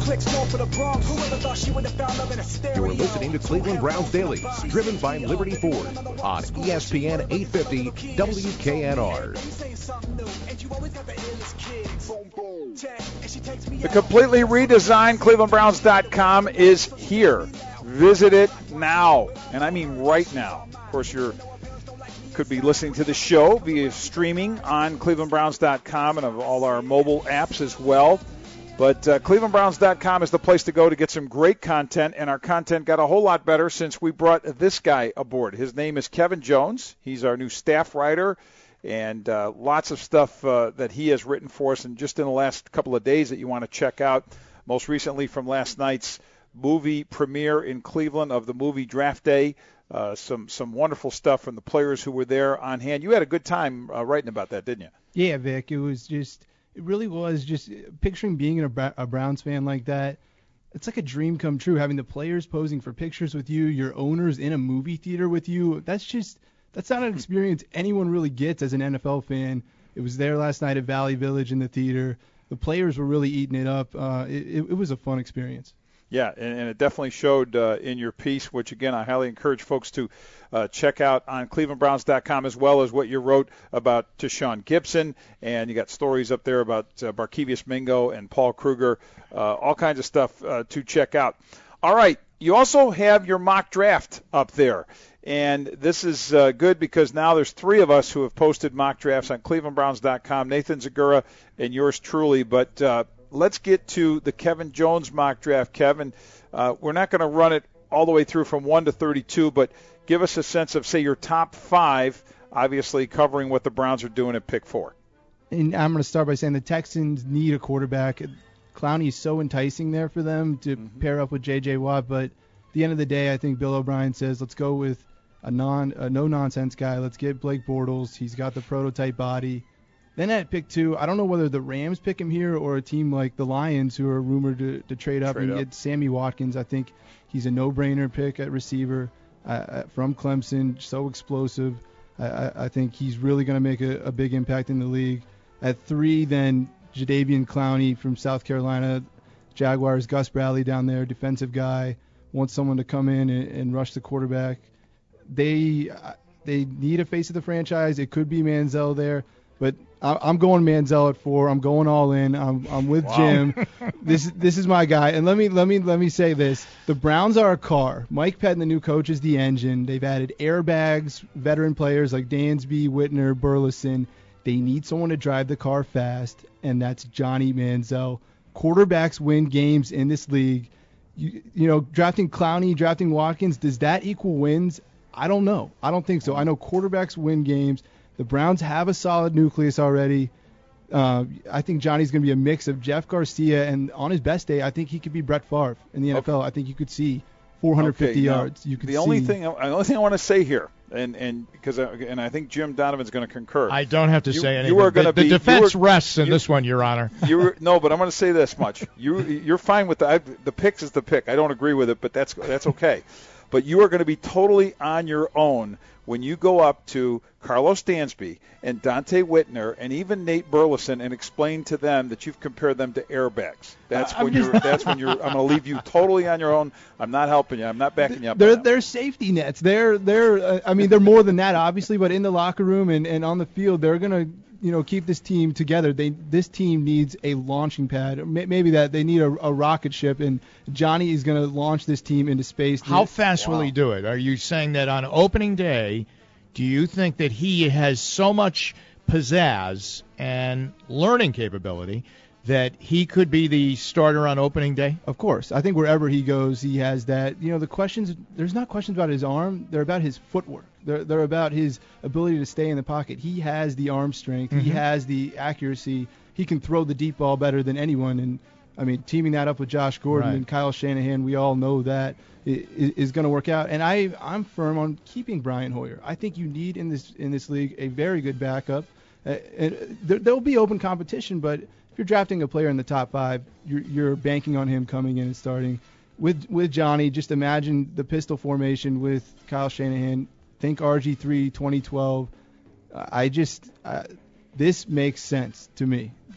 You're listening to Cleveland Browns Daily, driven by Liberty Ford on ESPN 850 WKNR. The completely redesigned ClevelandBrowns.com is here. Visit it now, and I mean right now. Of course, you could be listening to the show via streaming on ClevelandBrowns.com and of all our mobile apps as well. But ClevelandBrowns.com is the place to go to get some great content, and our content got a whole lot better since we brought this guy aboard. His name is Kevin Jones. He's our new staff writer, and lots of stuff that he has written for us, and just in the last couple of days that you want to check out. Most recently from last night's movie premiere in Cleveland of the movie Draft Day. Some wonderful stuff from the players who were there on hand. You had a good time writing about that, didn't you? Yeah, Vic. It really was just picturing being a Browns fan like that. It's like a dream come true, having the players posing for pictures with you, your owners in a movie theater with you. That's not an experience anyone really gets as an NFL fan. It was there last night at Valley Village in the theater. The players were really eating it up. It was a fun experience. Yeah, and it definitely showed in your piece, which, again, I highly encourage folks to check out on ClevelandBrowns.com, as well as what you wrote about Tashaun Gibson. And you got stories up there about Barkevious Mingo and Paul Kruger, all kinds of stuff to check out. All right, you also have your mock draft up there. And this is good because now there's three of us who have posted mock drafts on ClevelandBrowns.com, Nathan Zagura and yours truly. But let's get to the Kevin Jones mock draft, Kevin. We're not going to run it all the way through from 1 to 32, but give us a sense of, say, your top five, obviously covering what the Browns are doing at pick 4. And I'm going to start by saying the Texans need a quarterback. Clowney is so enticing there for them to pair up with J.J. Watt, but at the end of the day, I think Bill O'Brien says, let's go with a no-nonsense guy. Let's get Blake Bortles. He's got the prototype body. Then at pick 2, I don't know whether the Rams pick him here or a team like the Lions, who are rumored to trade up and get Sammy Watkins. I think he's a no-brainer pick at receiver from Clemson, so explosive. I think he's really going to make a big impact in the league. At 3, then Jadeveon Clowney from South Carolina, Jaguars. Gus Bradley down there, defensive guy, wants someone to come in and rush the quarterback. They need a face of the franchise. It could be Manziel there. But I'm going Manziel at 4. I'm going all in. I'm with Jim. This is my guy. And let me say this: the Browns are a car. Mike Pettin, the new coach, is the engine. They've added airbags, veteran players like Dansby, Whitner, Burleson. They need someone to drive the car fast, and that's Johnny Manziel. Quarterbacks win games in this league. You know, drafting Clowney, drafting Watkins, does that equal wins? I don't know. I don't think so. I know quarterbacks win games. The Browns have a solid nucleus already. I think Johnny's going to be a mix of Jeff Garcia, and on his best day, I think he could be Brett Favre in the NFL. I think you could see 450 yards. You could the only thing I want to say here, and because I think Jim Donovan's going to concur. I don't have to say anything. The defense rests in this one, Your Honor. No, but I'm going to say this much: you're fine with the picks is the pick. I don't agree with it, but that's okay. But you are going to be totally on your own when you go up to Carlos Dansby and Dante Whitner and even Nate Burleson and explain to them that you've compared them to airbags. That's when I'm going to leave you totally on your own. I'm not helping you. I'm not backing you up. They're safety nets. They're more than that, obviously, but in the locker room and on the field, they're going to keep this team together. This team needs a launching pad. Maybe that they need a rocket ship, and Johnny is going to launch this team into space. How fast will he do it? Are you saying that on opening day, do you think that he has so much pizzazz and learning capability that he could be the starter on opening day? Of course. I think wherever he goes, he has that. The questions, there's not questions about his arm. They're about his footwork. They're about his ability to stay in the pocket. He has the arm strength. He has the accuracy. He can throw the deep ball better than anyone. And, teaming that up with Josh Gordon and Kyle Shanahan, we all know that is going to work out. And I'm firm on keeping Brian Hoyer. I think you need in this league a very good backup. And there'll be open competition, but if you're drafting a player in the top 5, you're banking on him coming in and starting. With Johnny, just imagine the pistol formation with Kyle Shanahan. Think RG3 2012. This makes sense to me.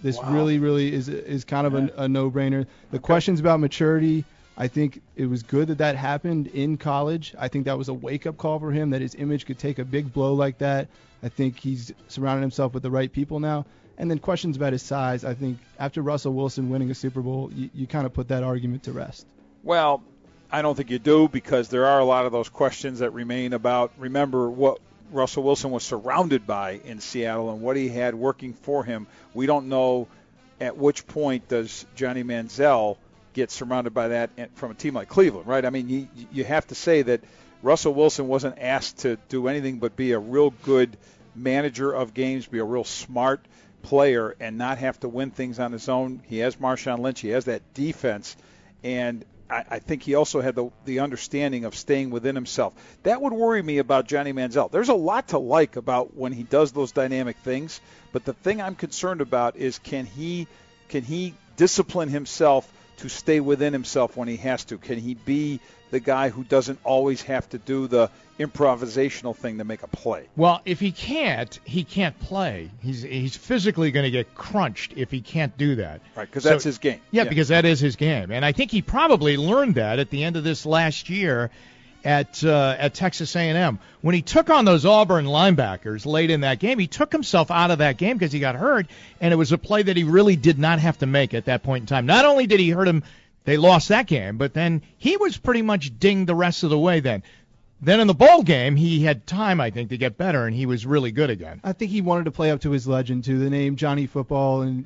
This really is kind of a no-brainer. The questions about maturity, I think it was good that happened in college. I think that was a wake-up call for him, that his image could take a big blow like that. I think he's surrounded himself with the right people now. And then questions about his size, I think after Russell Wilson winning a Super Bowl, you kind of put that argument to rest. Well, I don't think you do, because there are a lot of those questions that remain about, remember what Russell Wilson was surrounded by in Seattle and what he had working for him. We don't know at which point does Johnny Manziel get surrounded by that from a team like Cleveland, right? I mean, you have to say that Russell Wilson wasn't asked to do anything but be a real good manager of games, be a real smart player, and not have to win things on his own. He has Marshawn Lynch. He has that defense, and I think he also had the understanding of staying within himself. That would worry me about Johnny Manziel. There's a lot to like about when he does those dynamic things, but the thing I'm concerned about is can he discipline himself to stay within himself when he has to? Can he be the guy who doesn't always have to do the improvisational thing to make a play? Well, if he can't play. He's physically going to get crunched if he can't do that. Right, because that's his game. Yeah, because that is his game. And I think he probably learned that at the end of this last year at Texas A&M. When he took on those Auburn linebackers late in that game, he took himself out of that game because he got hurt, and it was a play that he really did not have to make at that point in time. Not only did he hurt him, they lost that game, but then he was pretty much dinged the rest of the way then. Then in the bowl game, he had time, I think, to get better, and he was really good again. I think he wanted to play up to his legend, to the name Johnny Football, and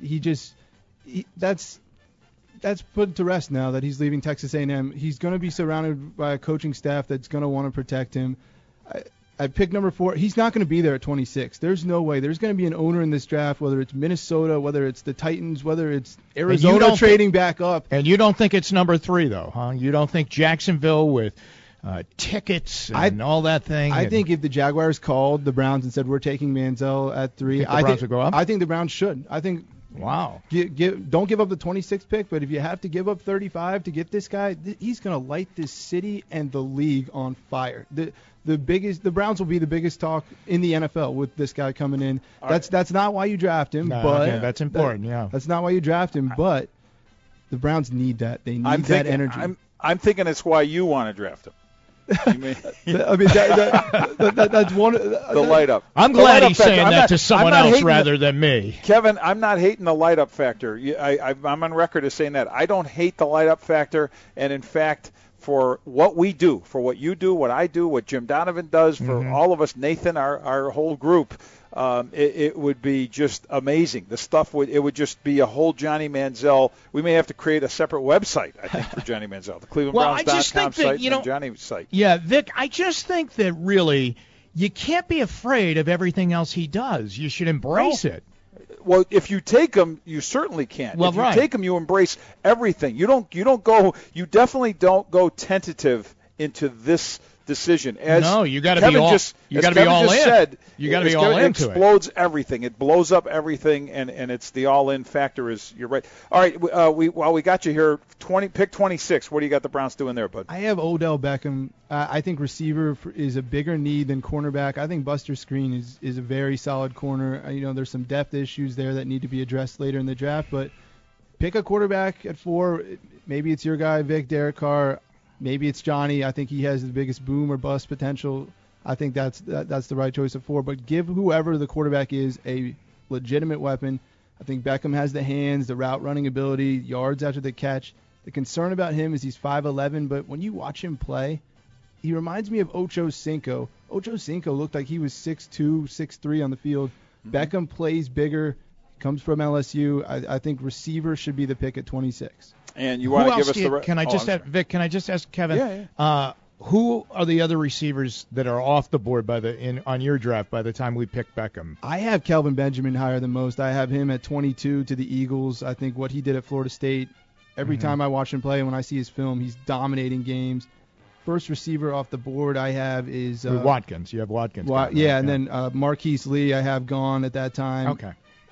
that's put to rest now that he's leaving Texas A&M. He's going to be surrounded by a coaching staff that's going to want to protect him. I picked number 4. He's not going to be there at 26. There's no way. There's going to be an owner in this draft, whether it's Minnesota, whether it's the Titans, whether it's Arizona trading back up. And you don't think it's number 3, though, huh? You don't think Jacksonville with tickets and all that thing? I think if the Jaguars called the Browns and said, we're taking Manziel at 3, I think would go up? I think the Browns should. I think... Wow. Don't give up the 26th pick, but if you have to give up 35 to get this guy, he's going to light this city and the league on fire. The Browns will be the biggest talk in the NFL with this guy coming in. That's not why you draft him, but okay, that's important. That's not why you draft him, but the Browns need that. They need that energy. I'm thinking it's why you want to draft him. I mean, that's one. The light up. I'm glad he's saying that to someone else rather than me. Kevin, I'm not hating the light up factor. I'm on record as saying that. I don't hate the light up factor, and in fact, for what we do, for what you do, what I do, what Jim Donovan does, for all of us, Nathan, our whole group, it would be just amazing. The stuff it would just be a whole Johnny Manziel. We may have to create a separate website, I think, for Johnny Manziel, the ClevelandBrowns.com site and Johnny's site. Yeah, Vic, I just think that really you can't be afraid of everything else he does. You should embrace it. Well, if you take him, you certainly can. Well, if you take him, you embrace everything. You definitely don't go tentative into this decision. No, you got to be all. You got to be all in. You got to be all into it. It explodes everything. It blows up everything, and it's the all-in factor. You're right. All right, while we got you here, pick 26. What do you got the Browns doing there, bud? I have Odell Beckham. I think receiver is a bigger need than cornerback. I think Buster Skrine is a very solid corner. There's some depth issues there that need to be addressed later in the draft, but pick a quarterback at 4. Maybe it's your guy, Vic, Derek Carr. Maybe it's Johnny. I think he has the biggest boom or bust potential. I think that's the right choice at 4. But give whoever the quarterback is a legitimate weapon. I think Beckham has the hands, the route running ability, yards after the catch. The concern about him is he's 5'11", but when you watch him play, he reminds me of Ocho Cinco. Ocho Cinco looked like he was 6'2", 6'3" on the field. Mm-hmm. Beckham plays bigger, comes from LSU. I think receiver should be the pick at 26. And you want to give us the Can I just ask Vic? Can I just ask Kevin? Yeah. Who are the other receivers that are off the board on your draft by the time we pick Beckham? I have Kelvin Benjamin higher than most. I have him at 22 to the Eagles. I think what he did at Florida State, every time I watch him play and when I see his film, he's dominating games. First receiver off the board I have is Watkins. You have Watkins. And then Marquise Lee I have gone at that time. Okay.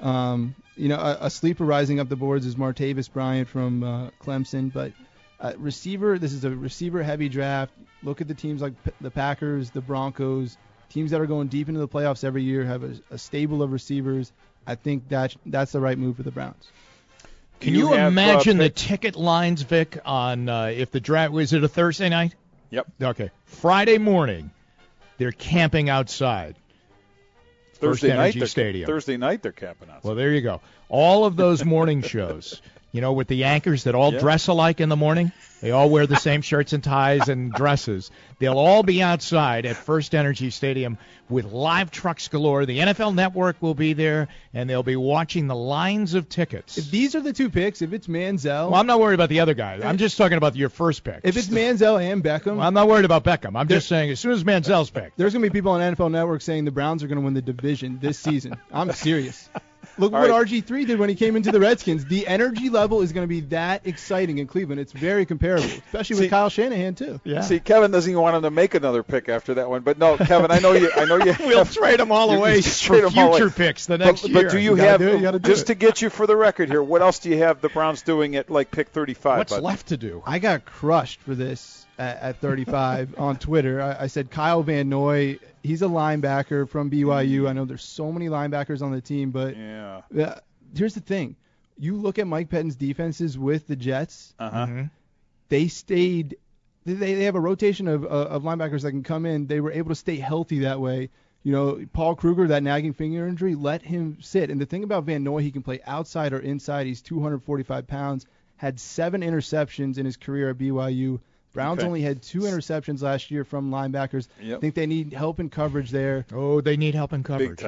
A sleeper rising up the boards is Martavis Bryant from Clemson. But receiver, this is a receiver-heavy draft. Look at the teams like the Packers, the Broncos, teams that are going deep into the playoffs every year have a stable of receivers. I think that's the right move for the Browns. Can you imagine the ticket lines, Vic, on if the draft, was it a Thursday night? Yep. Okay. Friday morning, they're camping outside. Thursday night they're camping outside. Well, there you go. All of those morning shows, with the anchors that all dress alike in the morning. They all wear the same shirts and ties and dresses. They'll all be outside at First Energy Stadium with live trucks galore. The NFL Network will be there, and they'll be watching the lines of tickets. If these are the two picks, if it's Manziel... Well, I'm not worried about the other guys. I'm just talking about your first pick. If it's Manziel and Beckham... Well, I'm not worried about Beckham. I'm just saying as soon as Manziel's picked. There's going to be people on NFL Network saying the Browns are going to win the division this season. I'm serious. Look All what right. RG3 did when he came into the Redskins. The energy level is going to be that exciting in Cleveland. It's very comparable, especially with Kyle Shanahan too. Yeah. See, Kevin doesn't even want him to make another pick after that one. But no, Kevin, I know you. We'll trade them all away for future picks the next year. But do you have to get you for the record here? What else do you have the Browns doing at like pick 35? What's left to do? I got crushed for this at 35 on Twitter. I said Kyle Van Noy. He's a linebacker from BYU. I know there's so many linebackers on the team, but here's the thing. You look at Mike Pettine's defenses with the Jets. They stayed. They have a rotation of linebackers that can come in. They were able to stay healthy that way. Paul Kruger, that nagging finger injury, let him sit. And the thing about Van Noy, he can play outside or inside. He's 245 pounds. Had 7 interceptions in his career at BYU. Browns only had 2 interceptions last year from linebackers. I think they need help in coverage there. Oh, they need help in coverage.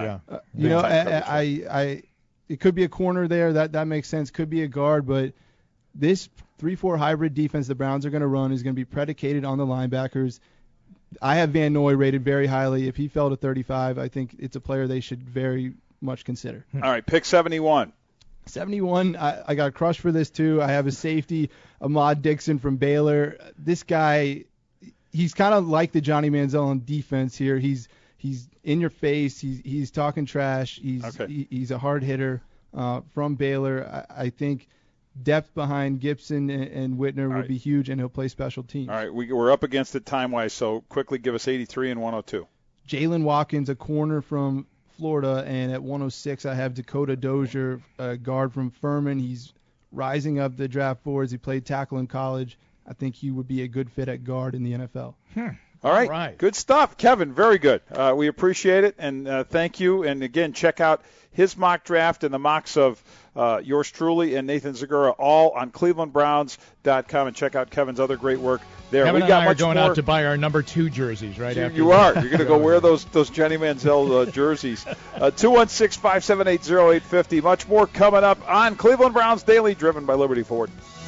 It could be a corner there. That makes sense. Could be a guard, but this 3-4 hybrid defense the Browns are going to run is going to be predicated on the linebackers. I have Van Noy rated very highly. If he fell to 35, I think it's a player they should very much consider. All right, pick 71. 71, I got crushed for this too. I have a safety, Ahmad Dixon from Baylor. This guy, he's kind of like the Johnny Manziel on defense here. He's in your face. He's talking trash. He's a hard hitter from Baylor. I think depth behind Gibson and Whitner would be huge, and he'll play special teams. All right, we're up against it time-wise, so quickly give us 83 and 102. Jalen Watkins, a corner from Florida, and at 106 I have Dakota Dozier, a guard from Furman. He's rising up the draft boards. He played tackle in college. I think he would be a good fit at guard in the NFL. All right. Good stuff, Kevin. Very good. We appreciate it, and thank you. And, again, check out his mock draft and the mocks of yours truly and Nathan Zagura all on clevelandbrowns.com, and check out Kevin's other great work there. Kevin and I are going out to buy our number 2 jerseys right after. You are. You're going to go wear those Johnny Manziel jerseys. 216-578-0850. Much more coming up on Cleveland Browns Daily, driven by Liberty Ford.